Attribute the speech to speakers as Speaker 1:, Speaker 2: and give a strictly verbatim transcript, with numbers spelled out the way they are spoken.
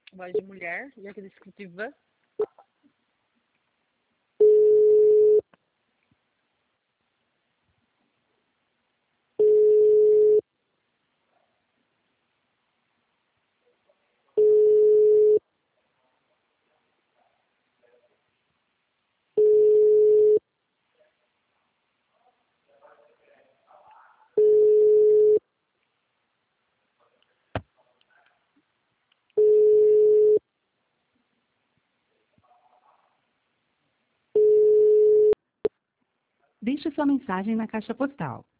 Speaker 1: Voz de mulher, e aqui descritiva.
Speaker 2: Deixe sua mensagem na caixa postal